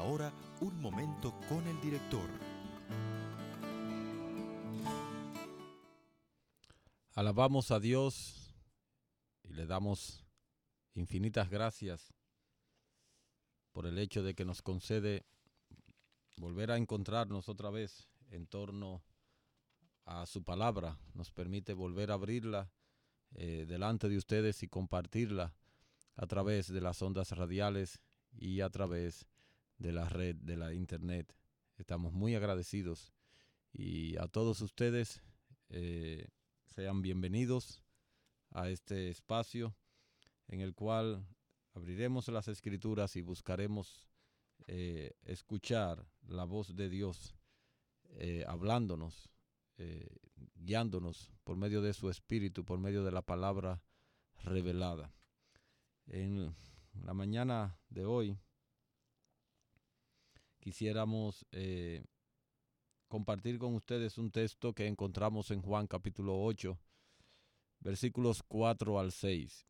ahora un momento con el director. Alabamos a Dios y le damos infinitas gracias por el hecho de que nos concede volver a encontrarnos otra vez en torno a su palabra. Nos permite volver a abrirla delante de ustedes y compartirla a través de las ondas radiales y a través de la red de la internet. Estamos muy agradecidos y a todos ustedes sean bienvenidos a este espacio en el cual abriremos las escrituras y buscaremos escuchar la voz de Dios hablándonos, guiándonos por medio de su espíritu, por medio de la palabra revelada. En la mañana de hoy quisiéramos compartir con ustedes un texto que encontramos en Juan capítulo 8, versículos 4 al 6.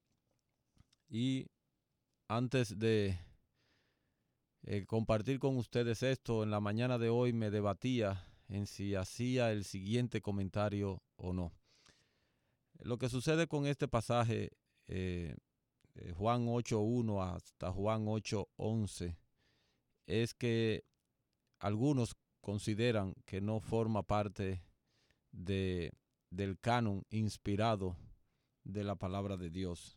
Y antes de compartir con ustedes esto, en la mañana de hoy me debatía en si hacía el siguiente comentario o no. Lo que sucede con este pasaje, Juan 8:1 hasta Juan 8:11, es que algunos consideran que no forma parte del canon inspirado de la palabra de Dios.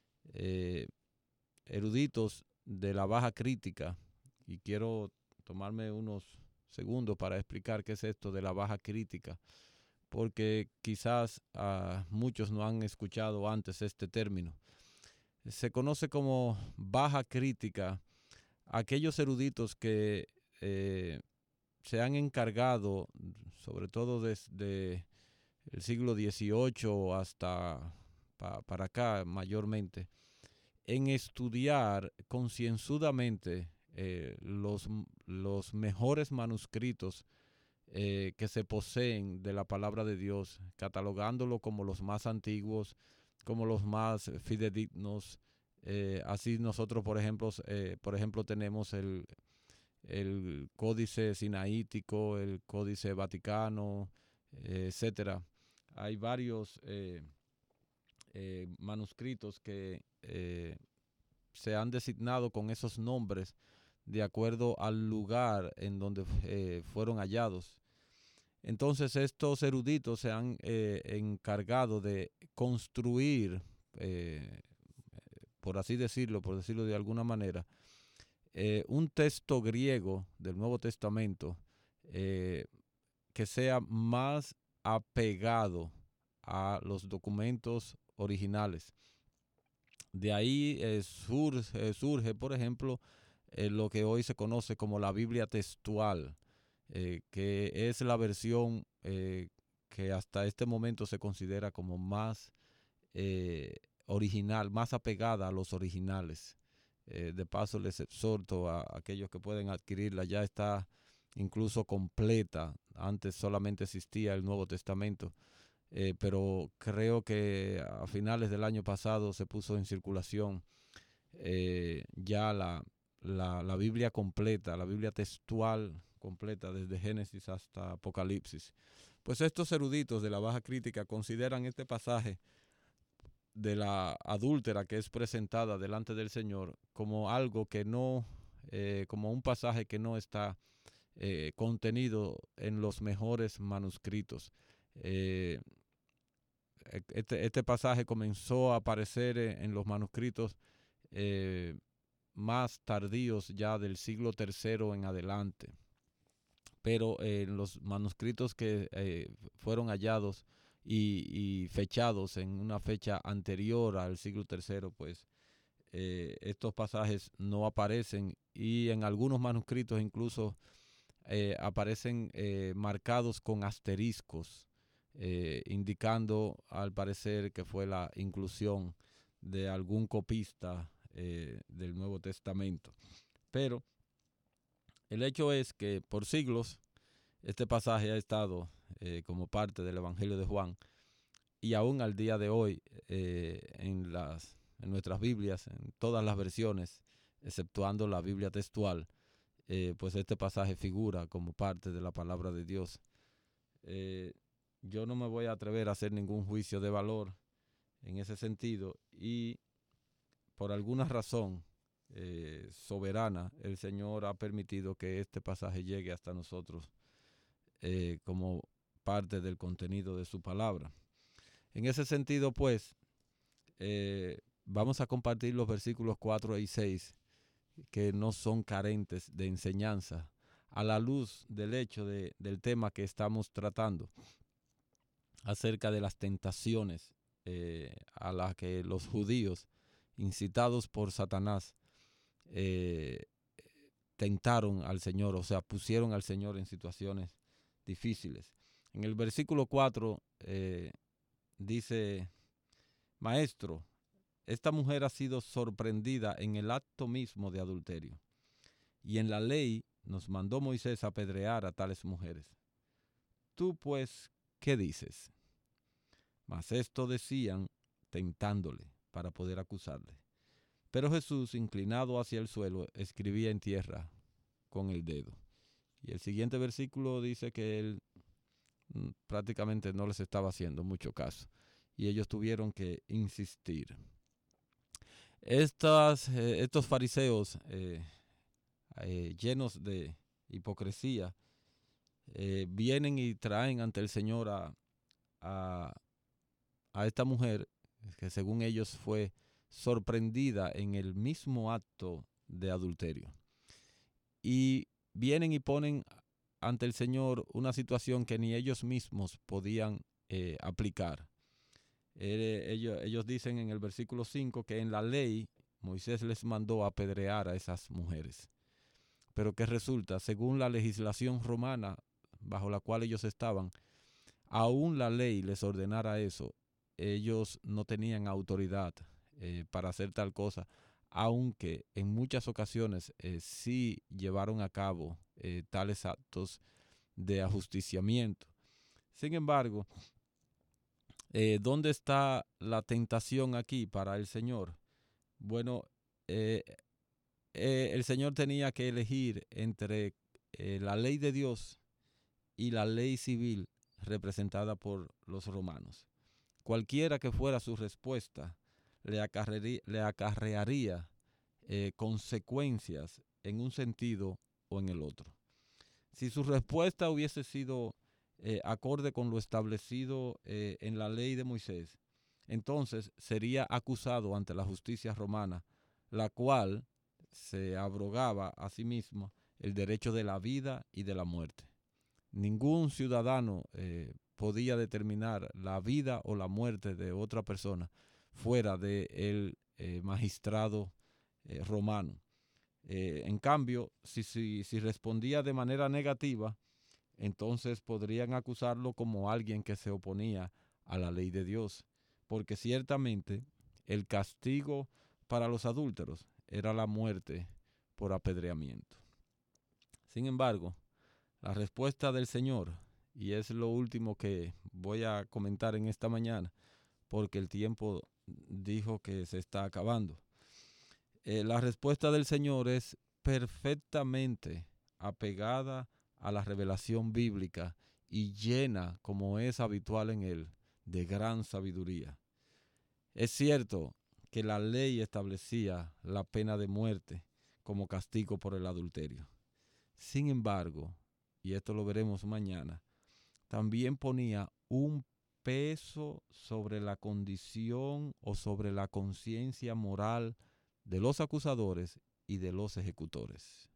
Eruditos de la baja crítica, y quiero tomarme unos segundos para explicar qué es esto de la baja crítica, porque quizás muchos no han escuchado antes este término. Se conoce como baja crítica aquellos eruditos que se han encargado, sobre todo desde el siglo XVIII hasta para acá mayormente, en estudiar concienzudamente los mejores manuscritos que se poseen de la palabra de Dios, catalogándolo como los más antiguos, como los más fidedignos. Así nosotros, por ejemplo, tenemos el Códice Sinaítico, el Códice Vaticano, etcétera. Hay varios manuscritos que se han designado con esos nombres de acuerdo al lugar en donde fueron hallados. Entonces estos eruditos se han encargado de construir, por decirlo de alguna manera, un texto griego del Nuevo Testamento que sea más apegado a los documentos originales. De ahí surge, por ejemplo, lo que hoy se conoce como la Biblia textual, que es la versión que hasta este momento se considera como más original, más apegada a los originales. De paso les exhorto a aquellos que pueden adquirirla, ya está incluso completa. Antes solamente existía el Nuevo Testamento. Pero creo que a finales del año pasado se puso en circulación ya la Biblia completa, la Biblia textual completa desde Génesis hasta Apocalipsis. Pues estos eruditos de la baja crítica consideran este pasaje de la adúltera que es presentada delante del Señor como algo que no, como un pasaje que no está contenido en los mejores manuscritos. Este pasaje comenzó a aparecer en los manuscritos más tardíos ya del siglo III en adelante. Pero en los manuscritos que fueron hallados y fechados en una fecha anterior al siglo III, pues estos pasajes no aparecen, y en algunos manuscritos incluso aparecen marcados con asteriscos, indicando al parecer que fue la inclusión de algún copista del Nuevo Testamento. Pero el hecho es que por siglos este pasaje ha estado como parte del Evangelio de Juan, y aún al día de hoy en nuestras Biblias, en todas las versiones, exceptuando la Biblia textual, pues este pasaje figura como parte de la palabra de Dios. Yo no me voy a atrever a hacer ningún juicio de valor en ese sentido, y por alguna razón soberana, el Señor ha permitido que este pasaje llegue hasta nosotros como parte del contenido de su palabra. En ese sentido, pues, vamos a compartir los versículos 4 y 6, que no son carentes de enseñanza, a la luz del hecho del tema que estamos tratando, acerca de las tentaciones a las que los judíos, incitados por Satanás, tentaron al Señor, o sea, pusieron al Señor en situaciones difíciles. En el versículo 4 dice: Maestro, esta mujer ha sido sorprendida en el acto mismo de adulterio, y en la ley nos mandó Moisés apedrear a tales mujeres. Tú, pues, ¿qué dices? Mas esto decían tentándole para poder acusarle. Pero Jesús, inclinado hacia el suelo, escribía en tierra con el dedo. Y el siguiente versículo dice que él prácticamente no les estaba haciendo mucho caso, y ellos tuvieron que insistir. Estos fariseos llenos de hipocresía vienen y traen ante el Señor a esta mujer, que según ellos fue sorprendida en el mismo acto de adulterio. Y vienen y ponen ante el Señor una situación que ni ellos mismos podían aplicar. Ellos dicen en el versículo 5 que en la ley Moisés les mandó apedrear a esas mujeres. Pero que resulta, según la legislación romana bajo la cual ellos estaban, aún la ley les ordenara eso, ellos no tenían autoridad para hacer tal cosa, aunque en muchas ocasiones sí llevaron a cabo tales actos de ajusticiamiento. Sin embargo, ¿dónde está la tentación aquí para el Señor? Bueno, el Señor tenía que elegir entre la ley de Dios y la ley civil representada por los romanos. Cualquiera que fuera su respuesta le acarrearía consecuencias en un sentido o en el otro. Si su respuesta hubiese sido acorde con lo establecido en la ley de Moisés, entonces sería acusado ante la justicia romana, la cual se abrogaba a sí misma el derecho de la vida y de la muerte. Ningún ciudadano podía determinar la vida o la muerte de otra persona fuera del magistrado romano. En cambio, si respondía de manera negativa, entonces podrían acusarlo como alguien que se oponía a la ley de Dios, porque ciertamente el castigo para los adúlteros era la muerte por apedreamiento. Sin embargo, la respuesta del Señor, y es lo último que voy a comentar en esta mañana, porque el tiempo dijo que se está acabando. La respuesta del Señor es perfectamente apegada a la revelación bíblica y llena, como es habitual en él, de gran sabiduría. Es cierto que la ley establecía la pena de muerte como castigo por el adulterio. Sin embargo, y esto lo veremos mañana, también ponía un peso sobre la condición o sobre la conciencia moral de los acusadores y de los ejecutores.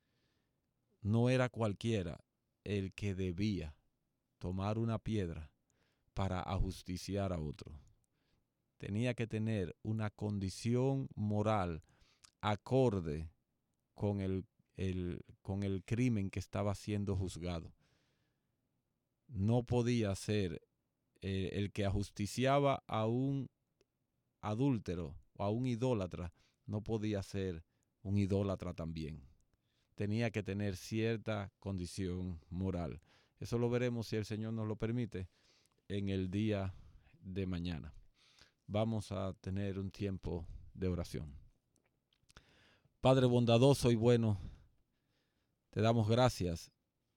No era cualquiera el que debía tomar una piedra para ajusticiar a otro. Tenía que tener una condición moral acorde con el crimen que estaba siendo juzgado. No podía ser el que ajusticiaba a un adúltero o a un idólatra, no podía ser un idólatra también. Tenía que tener cierta condición moral. Eso lo veremos, si el Señor nos lo permite, en el día de mañana. Vamos a tener un tiempo de oración. Padre bondadoso y bueno, Te damos gracias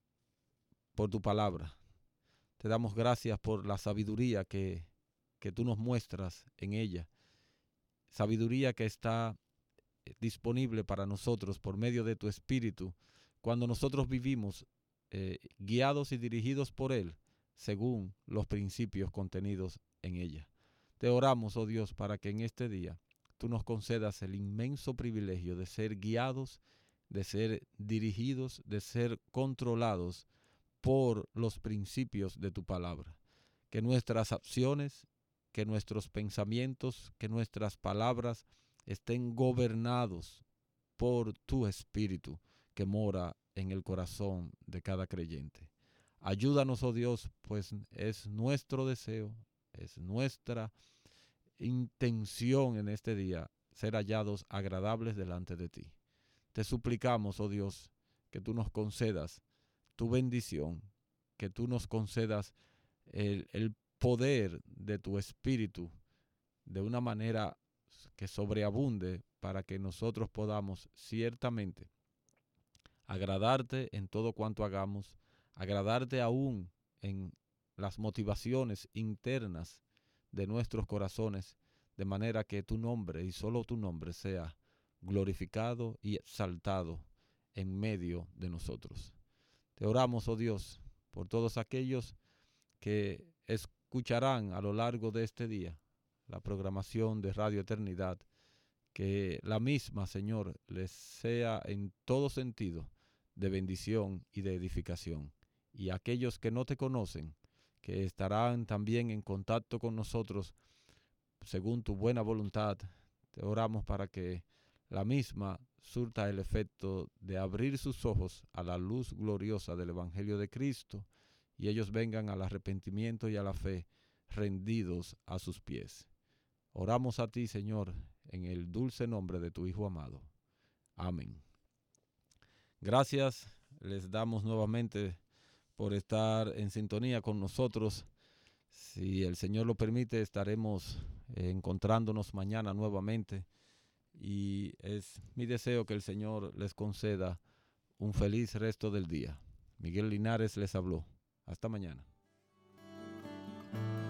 por tu palabra. Te damos gracias por la sabiduría que tú nos muestras en ella. Sabiduría que está disponible para nosotros por medio de tu Espíritu, cuando nosotros vivimos guiados y dirigidos por Él, según los principios contenidos en ella. Te oramos, oh Dios, para que en este día tú nos concedas el inmenso privilegio de ser guiados, de ser dirigidos, de ser controlados por los principios de tu palabra. Que nuestras acciones, que nuestros pensamientos, que nuestras palabras estén gobernados por tu Espíritu que mora en el corazón de cada creyente. Ayúdanos, oh Dios, pues es nuestro deseo, es nuestra intención en este día ser hallados agradables delante de ti. Te suplicamos, oh Dios, que tú nos concedas tu bendición, que tú nos concedas el poder de tu Espíritu de una manera que sobreabunde para que nosotros podamos ciertamente agradarte en todo cuanto hagamos, agradarte aún en las motivaciones internas de nuestros corazones, de manera que tu nombre y solo tu nombre sea glorificado y exaltado en medio de nosotros. Te oramos, oh Dios, por todos aquellos que escucharán a lo largo de este día la programación de Radio Eternidad, que la misma, Señor, les sea en todo sentido de bendición y de edificación. Y aquellos que no te conocen, que estarán también en contacto con nosotros, según tu buena voluntad, te oramos para que la misma surta el efecto de abrir sus ojos a la luz gloriosa del Evangelio de Cristo y ellos vengan al arrepentimiento y a la fe rendidos a sus pies. Oramos a ti, Señor, en el dulce nombre de tu Hijo amado. Amén. Gracias, les damos nuevamente por estar en sintonía con nosotros. Si el Señor lo permite, estaremos encontrándonos mañana nuevamente. Y es mi deseo que el Señor les conceda un feliz resto del día. Miguel Linares les habló. Hasta mañana.